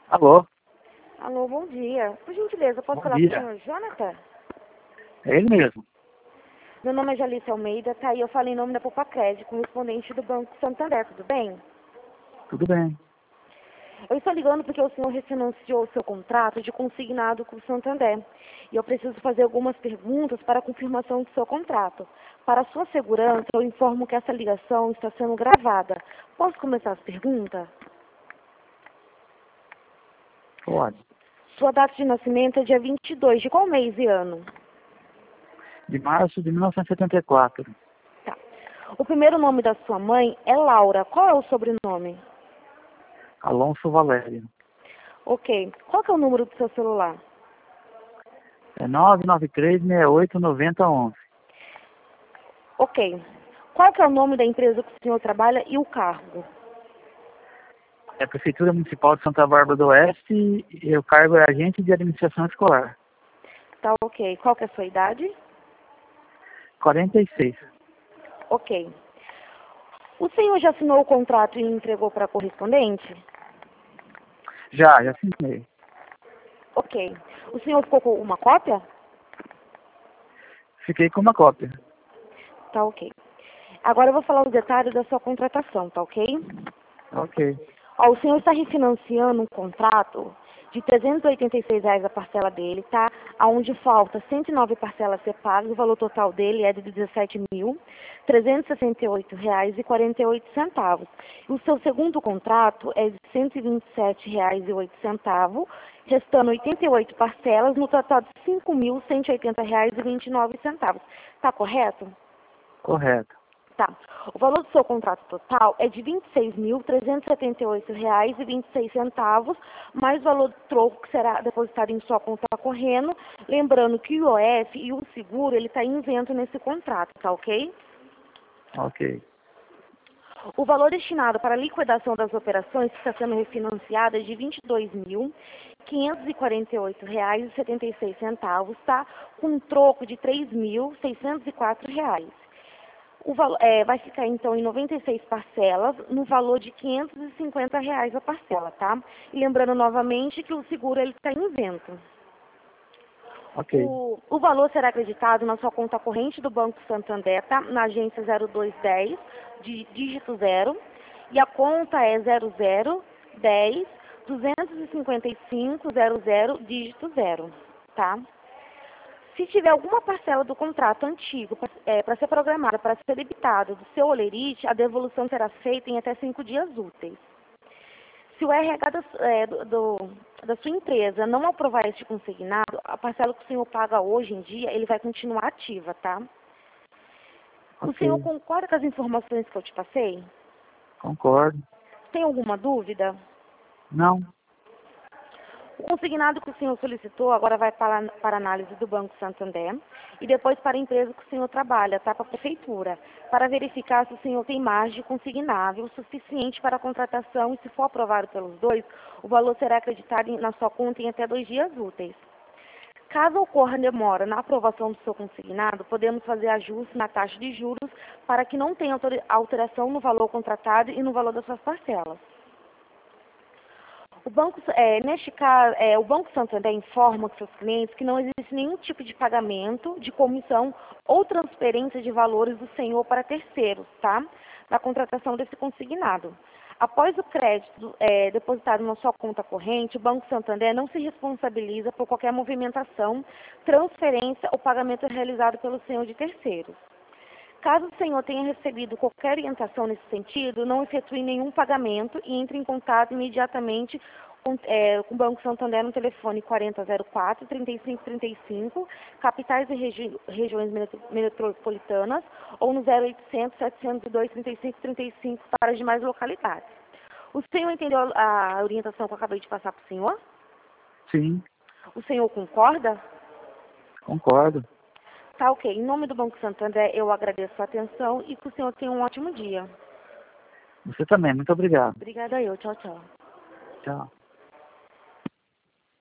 Alô, Alô, bom dia. Por gentileza, posso bom falar com o dia. senhor Jonathan? É ele mesmo. Meu nome é Jalice Almeida, tá? E eu falo em nome da Popacred, correspondente do Banco Santander, tudo bem? Tudo bem. Eu estou ligando porque o senhor refinanciou o seu contrato de consignado com o Santander. E eu preciso fazer algumas perguntas para a confirmação do seu contrato. Para a sua segurança, eu informo que essa ligação está sendo gravada. Posso começar as perguntas? Pode. Sua data de nascimento é dia 22, de qual mês e ano? De março de 1974. Tá. O primeiro nome da sua mãe é Laura. Qual é o sobrenome? Alonso Valério. Ok. Qual que é o número do seu celular? É 993689011. Ok. Qual que é o nome da empresa que o senhor trabalha e o cargo? É a Prefeitura Municipal de Santa Bárbara do Oeste e o cargo é agente de administração escolar. Tá ok. Qual que é a sua idade? 46. Ok. O senhor já assinou o contrato e entregou para correspondente? Já assinei. Ok. O senhor ficou com uma cópia? Fiquei com uma cópia. Tá ok. Agora eu vou falar os detalhes da sua contratação, tá ok? Ok. Ó, o senhor está refinanciando um contrato de R$ 386 a parcela dele, tá? Aonde falta 109 parcelas a ser pagas, o valor total dele é de R$ 17.368,48. O seu segundo contrato é de R$ 127,08, restando 88 parcelas, no total de R$ 5.180,29. Tá correto? Correto. Tá. O valor do seu contrato total é de R$ 26.378,26, mais o valor do troco que será depositado em sua conta correndo. Lembrando que o IOF e o seguro, ele está isento nesse contrato, tá ok? Ok. O valor destinado para a liquidação das operações que está sendo refinanciada é de R$ 22.548,76, tá? Com um troco de R$ 3.604. Vai ficar, então, em 96 parcelas, no valor de R$ 550 a parcela, tá? E lembrando novamente que o seguro está isento. Ok. O valor será acreditado na sua conta corrente do Banco Santander, tá? Na agência 0210, dígito 0, e a conta é 0010 255 00, dígito 0, tá? Se tiver alguma parcela do contrato antigo para ser programada, para ser debitada do seu olerite, a devolução será feita em até 5 dias úteis. Se o RH da sua empresa não aprovar este consignado, a parcela que o senhor paga hoje em dia, ele vai continuar ativa, tá? O senhor Ok. concorda com as informações que eu te passei? Concordo. Tem alguma dúvida? Não. O consignado que o senhor solicitou agora vai para análise do Banco Santander e depois para a empresa que o senhor trabalha, tá? Para a prefeitura, para verificar se o senhor tem margem consignável suficiente para a contratação e, se for aprovado pelos dois, o valor será acreditado na sua conta em até 2 dias úteis. Caso ocorra demora na aprovação do seu consignado, podemos fazer ajuste na taxa de juros para que não tenha alteração no valor contratado e no valor das suas parcelas. Neste caso, o Banco Santander informa aos seus clientes que não existe nenhum tipo de pagamento, de comissão ou transferência de valores do senhor para terceiros, tá? Na contratação desse consignado. Após o crédito depositado na sua conta corrente, o Banco Santander não se responsabiliza por qualquer movimentação, transferência ou pagamento realizado pelo senhor de terceiros. Caso o senhor tenha recebido qualquer orientação nesse sentido, não efetue nenhum pagamento e entre em contato imediatamente com o Banco Santander no telefone 4004-3535, capitais e regiões metropolitanas, ou no 0800-702-3535 para as demais localidades. O senhor entendeu a orientação que eu acabei de passar para o senhor? Sim. O senhor concorda? Concordo. Tá ok. Em nome do Banco Santander, eu agradeço a atenção e que o senhor tenha um ótimo dia. Você também. Muito obrigado. Obrigada eu. Tchau, tchau. Tchau.